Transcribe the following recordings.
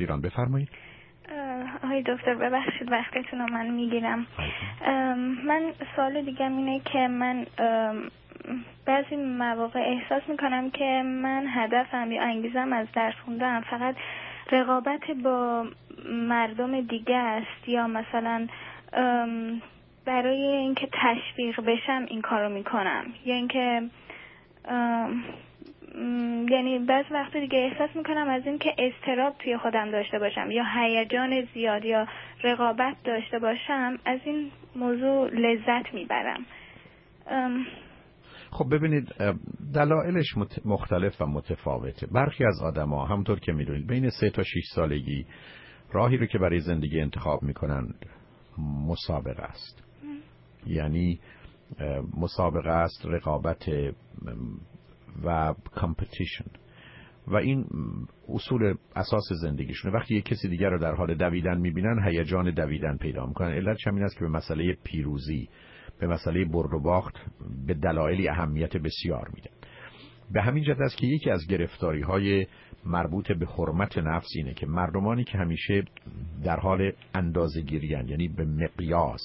ایران. بفرمایید. آقای دکتر ببخشید وقتتون رو من میگیرم. من سوال دیگم اینه که من بعضی مواقع احساس میکنم که من هدفم یا انگیزم از درس خوندن فقط رقابت با مردم دیگه است، یا مثلا برای اینکه تشویق بشم این کارو میکنم، یا اینکه یعنی بعض وقت دیگه احساس میکنم از این که اضطراب توی خودم داشته باشم یا هیجان زیاد یا رقابت داشته باشم، از این موضوع لذت میبرم. خب ببینید دلایلش مختلف و متفاوته. برخی از آدم‌ها همونطور که میدونید بین 3 تا 6 سالگی راهی رو که برای زندگی انتخاب میکنن مسابقه است. یعنی مسابقه است، رقابت و کامپتیشن، و این اصول اساس زندگیشونه. وقتی یک کسی دیگر رو در حال دویدن میبینن هیجان دویدن پیدا میکنن. علتش همین است که به مسئله پیروزی، به مسئله برد و باخت به دلایلی اهمیت بسیار میدن. به همین جهت است که یکی از گرفتاری‌های مربوط به حرمت نفس اینه که مردمانی که همیشه در حال اندازه‌گیری‌اند، یعنی به مقیاس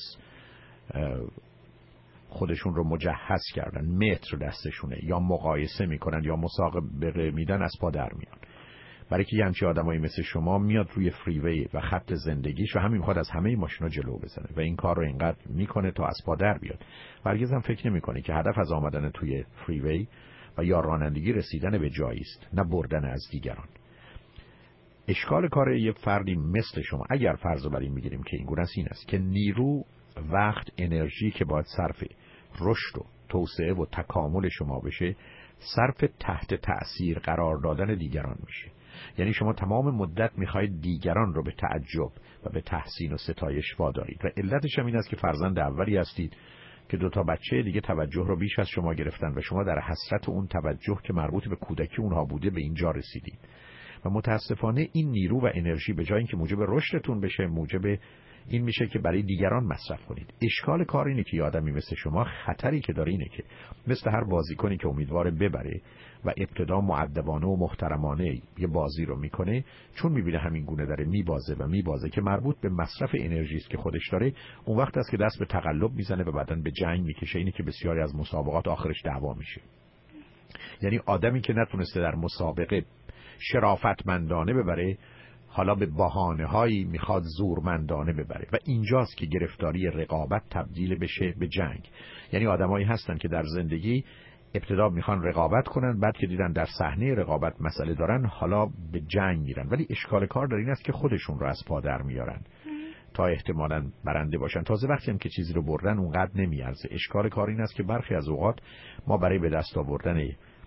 خودشون رو مجهز کردن، متر دستشونه، یا مقایسه میکنن یا مسابقه میدن، از پا در میان. برای که یه همچین آدمایی مثل شما میاد روی فریوی و خط زندگیش و همین میخواد از همه ماشینا جلو بزنه و این کار رو اینقدر میکنه تا از پا در بیاد. هرگز هم فکر نمیکنه که هدف از آمدن توی فریوی و یا رانندگی رسیدن به جایی است، نه بردن از دیگران. اشکال کار یه فردی مثل شما، اگر فرض رو بر این میگیریم که این گونه است که نیرو، وقت، انرژی که باید صرف رشد و توسعه و تکامل شما بشه، صرف تحت تأثیر قرار دادن دیگران میشه. یعنی شما تمام مدت میخواید دیگران رو به تعجب و به تحسین و ستایش وادارید و علتش هم این است که فرزند اولی هستید که 2 بچه دیگه توجه رو بیش از شما گرفتن و شما در حسرت اون توجه که مربوط به کودکی اونها بوده به اینجا رسیدید و متاسفانه این نیرو و انرژی به جای اینکه موجب رشدتون بشه، موجب این میشه که برای دیگران مصرف کنید. اشکال کار اینه که آدمی مثل شما خطری که داره اینه که مثل هر بازیکنی که امیدواره ببره و ابتدا مؤدبانه و محترمانه یه بازی رو میکنه، چون میبینه همین گونه داره میبازه که مربوط به مصرف انرژی است که خودش داره، اون وقت است که دست به تقلب میزنه و بعدن به جنگ میکشه. اینه که بسیاری از مسابقات آخرش دعوا میشه. یعنی آدمی که نتونسته در مسابقه شرافتمندانه ببره، حالا به بهانه‌هایی میخواد زورمندانه ببره و اینجاست که گرفتاری رقابت تبدیل بشه به جنگ. یعنی آدمایی هستن که در زندگی ابتدا میخوان رقابت کنن، بعد که دیدن در صحنه رقابت مسئله دارن حالا به جنگ میرن، ولی اشکال کار در این است که خودشون رو از پا در میارن تا احتمالاً برنده باشن. تازه وقتی هم که چیزی رو بردن اونقدر نمیارزه. اشکال کار این است که برخی از اوقات ما برای به دست آوردن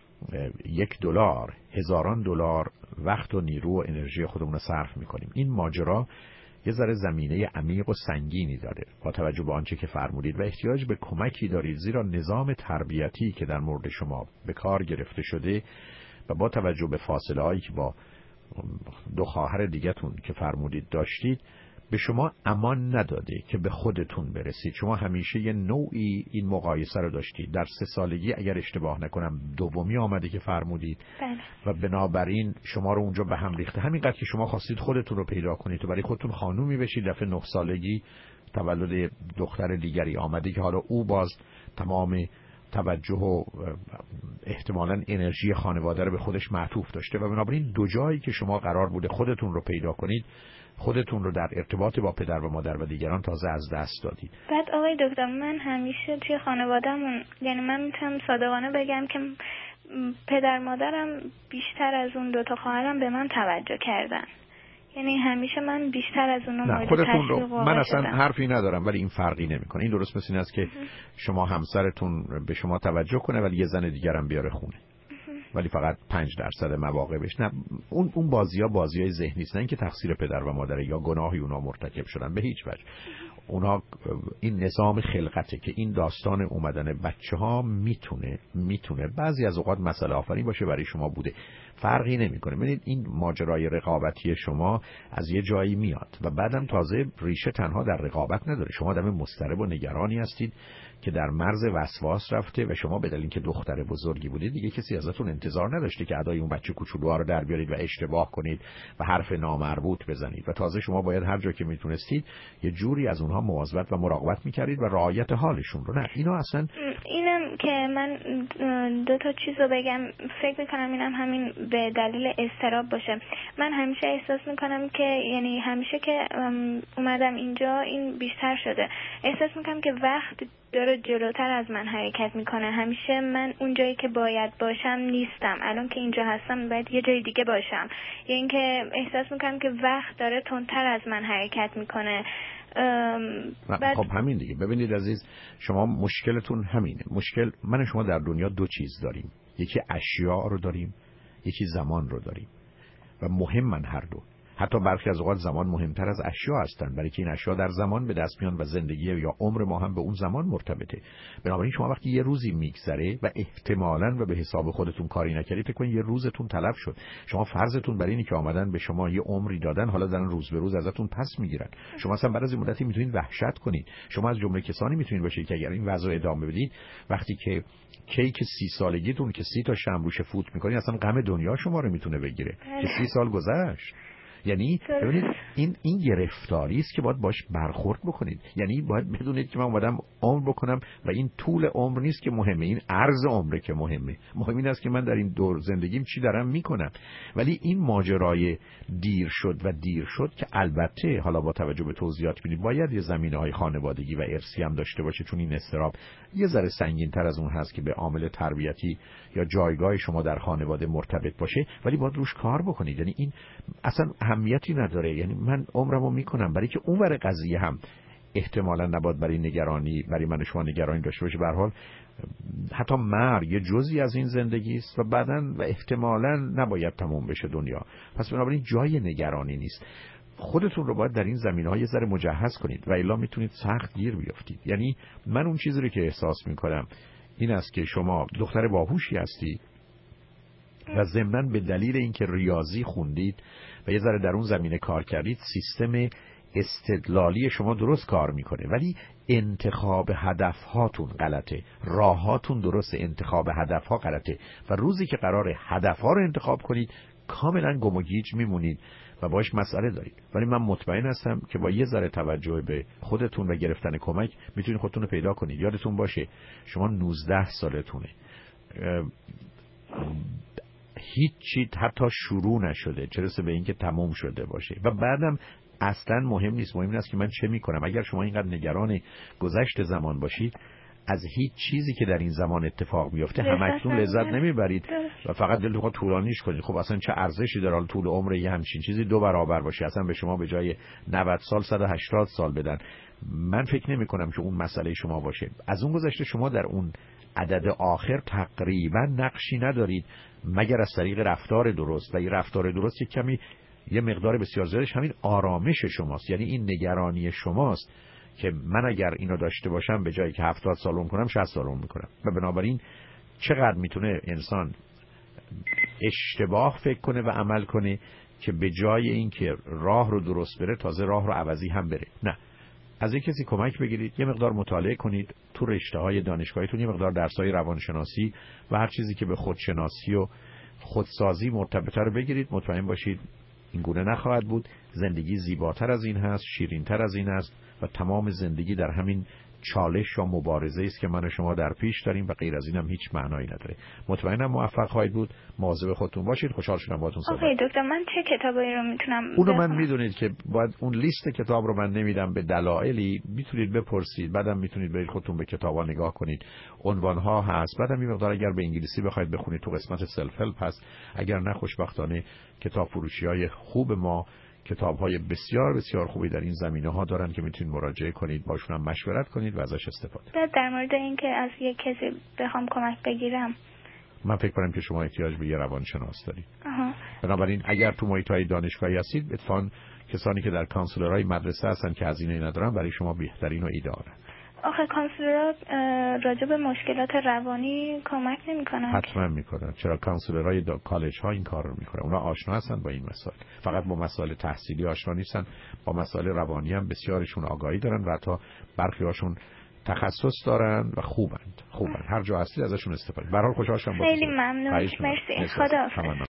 $1 هزاران دلار وقت و نیرو و انرژی خودمون رو صرف میکنیم. این ماجرا یه ذره زمینه عمیق و سنگینی داره با توجه به آنچه که فرمودید و احتیاج به کمکی دارید، زیرا نظام تربیتی که در مورد شما به کار گرفته شده و با توجه به فاصله هایی که با 2 خواهر دیگه‌تون که فرمودید داشتید به شما امان نداده که به خودتون برسید. شما همیشه یه نوعی این مقایسه رو داشتید. در 3 سالگی اگر اشتباه نکنم دومی آمده که فرمودید و بنابراین شما رو اونجا به هم ریخته. همینقدر که شما خواستید خودتون رو پیدا کنید و برای خودتون خانومی بشید، دفعه 9 سالگی تولد دختر دیگری آمده که حالا او باز تمام توجه و احتمالاً انرژی خانواده رو به خودش معطوف داشته و بنابراین 2 جایی که شما قرار بوده خودتون رو پیدا کنید، خودتون رو در ارتباط با پدر و مادر و دیگران تازه از دست دادید. بعد آقای دکتر من همیشه توی خانواده‌مون، یعنی من میتونم صادقانه بگم که پدر مادرم بیشتر از اون 2 خواهرم به من توجه کردن. یعنی همیشه من بیشتر از اونو مورد تشویق واقع من اصلا شدم. حرفی ندارم ولی این فرقی نمیکنه. این درست مثل این است که شما همسرتون به شما توجه کنه ولی یه زن دیگرم بیاره خونه. ولی فقط 5% مواقع بشه. نه، اون بازیای ذهنی است، نه اینکه تقصیر پدر و مادر یا گناهی اونا مرتکب شدن، به هیچ وجه. اونا این نظام خلقته که این داستان اومدن بچه‌ها میتونه بعضی از اوقات مسئله آفرین باشه برای شما بوده، فرقی نمیکنه. ببینید این ماجرای رقابتی شما از یه جایی میاد و بعدم تازه ریشه تنها در رقابت نداره. شما آدم مضطرب و نگرانی هستید که در مرز وسواس رفته و شما به دلیل اینکه دختر بزرگی بودید دیگه کسی ازتون انتظار نداشته که ادای اون بچه کوچولوها رو در بیارید و اشتباه کنید و حرف نامربوط بزنید و تازه شما باید هر جا که میتونستید یه جوری از اونها مواظبت و مراقبت میکردید و رعایت حالشون رو. نه اینا اصلا اینم که من دو تا چیزو بگم، فکر میکنم اینم همین به دلیل اضطراب باشه. من همیشه احساس میکنم که یعنی همیشه که اومدم اینجا این بیشتر شده، احساس میکنم که وقت داره جلوتر از من حرکت میکنه. همیشه من اون جایی که باید باشم نیستم. الان که اینجا هستم باید یه جای دیگه باشم. یا اینکه احساس میکنم که وقت داره تندتر از من حرکت میکنه. خب همین دیگه. ببینید عزیز، شما مشکلتون همینه. مشکل من و شما در دنیا دو چیز داریم، یکی اشیاء رو داریم، یکی زمان رو داریم و مهمن هر دو. حتی برخی از اوقات زمان مهمتر از اشیاء هستند، برای که این اشیاء در زمان به دست میان و زندگی یا عمر ما هم به اون زمان مرتبطه. بنابراین شما وقتی یه روزی میگذره و احتمالاً و به حساب خودتون کاری نکردید، فکر کنید یه روزتون تلف شد. شما فرضتون برای اینه که آمدن به شما یه عمری دادن، حالا دارن روز به روز ازتون پس میگیرن. شما اصلا بعد از این مدتی میتونید وحشت کنید. شما از جمله کسانی میتونید باشید که اگر این وضع ادامه بدید، وقتی که کیک 30 سالگیتون که 30 تا شمع روش فوت میکنید، اصلا غم دنیا شما رو میتونه بگیره که 30 سال گذشت. یعنی ببینید این گرفتاری است که باید باش برخورد بکنید. یعنی باید بدونید که من اومدم عمر بکنم و این طول عمر نیست که مهمه، این عرض عمره که مهمه. مهم این است که من در این دور زندگیم چی دارم میکنم. ولی این ماجرای دیر شد که البته حالا با توجه به توضیحات ببینید باید یه زمینه‌های خانوادگی و ارثی هم داشته باشه، چون این اضطراب یه ذره سنگین‌تر از اون هست که به عامل تربیتی یا جایگاه شما در خانواده مرتبط باشه، ولی باید روش کار بکنید. یعنی این اصلا اهمیتی نداره. یعنی من عمرمو میکنم برای که اونور قضیه هم احتمالاً نباید برای من و شما نگرانی داشته باشه. به هر حال حتی مرگ یه جزئی از این زندگی است و بعداً و احتمالاً نباید تموم بشه دنیا. پس بنابراین جای نگرانی نیست. خودتون رو باید در این زمینه‌ها یه ذره مجهز کنید و الا میتونید سخت گیر بیافتید. یعنی من اون چیزی رو که احساس میکنم این است که شما دختر باهوشی هستی و ضمناً به دلیل اینکه ریاضی خوندید و یه ذره در اون زمینه کار کردید، سیستم استدلالی شما درست کار میکنه، ولی انتخاب هدفهاتون غلطه، راهاتون درست، انتخاب هدفها غلطه و روزی که قراره هدفها رو انتخاب کنید کاملا گم و گیج میمونید و باش مسئله دارید. ولی من مطمئن هستم که با یه ذره توجه به خودتون و گرفتن کمک میتونید خودتون رو پیدا کنید. یادتون باشه شما 19 سالتونه، هیچ چیز حتی شروع نشده، چه برسه به اینکه تموم شده باشه. و بعدم اصلا مهم نیست. مهم این است که من چه میکنم. اگر شما اینقدر نگران گذشت زمان باشید، از هیچ چیزی که در این زمان اتفاق میفته همکنون لذت نمیبرید و فقط دلتون خواهد طولانیش کنید. خب اصلا چه ارزشی داره طول عمر یه همچین چیزی 2 برابر باشه، اصلا به شما به جای 90 سال 180 سال بدن. من فکر نمی کنم که اون مسئله شما باشه. از اون گذشته شما در اون عدد آخر تقریبا نقشی ندارید مگر از طریق رفتار درست، و این رفتار درست یه مقدار بسیار زیادش همین آرامش شماست. یعنی این نگرانی شماست که من اگر اینو داشته باشم به جایی که 70 سال عمر کنم 60 سال عمر میکنم. و بنابراین چقدر میتونه انسان اشتباه فکر کنه و عمل کنه که به جای اینکه راه رو درست بره تازه راه رو عوضی هم بره. نه، از یک کسی کمک بگیرید، یه مقدار مطالعه کنید تو رشته‌های دانشگاهیتون، یه مقدار درس‌های روانشناسی و هر چیزی که به خودشناسی و خودسازی مرتبطه رو بگیرید. مطمئن باشید این گونه نخواهد بود. زندگی زیباتر از این هست، شیرین‌تر از این است و تمام زندگی در همین چالش یا مبارزه است که من و شما در پیش داریم و غیر از این هم هیچ معنایی نداره. مطمئنم موفق خواهید بود. مواظب خودتون باشید. خوشحال شدم باهاتون صحبت کردم. دکتر من چه کتابایی رو میتونم اونو من میدونید که باید اون لیست کتاب رو من نمیدم به دلایلی، میتونید بپرسید، بعدم میتونید برید خودتون به کتابا نگاه کنید، عنوان‌ها هست. بعدم این مقدار اگر به انگلیسی بخواید بخونید تو قسمت سلف هلپ هست. اگر نه خوشبختانه کتاب فروشی‌های خوب ما کتاب‌های بسیار بسیار خوبی در این زمینه‌ها دارن که میتونید مراجعه کنید، باشون هم مشورت کنید و ازش استفاده کنید. در مورد اینکه از یک کسی بخوام کمک بگیرم، من فکر کنم که شما احتیاج به یه روانشناس دارید. بنابراین اگر تو محیط‌های دانشگاهی هستید، اتفاقاً کسانی که در کانسلرهای مدرسه هستن که هزینه ندارن برای شما بهترین و ایده‌آلن. آخه کانسلرها راجع به مشکلات روانی کمک نمی‌کنن. حتما میکنن. چرا کانسلرهای کالج ها این کار رو میکنن. اونا آشنا هستن با این مسائل. فقط با مسائل تحصیلی آشنا نیستن، با مسائل روانی هم بسیارشون آگاهی دارن و حتی برخی هاشون تخصص دارن و خوبند. هر جا هستی ازشون استفاده. به هر حال خوشحال شدم. خیلی ممنون. مرسی. خدا حافظ.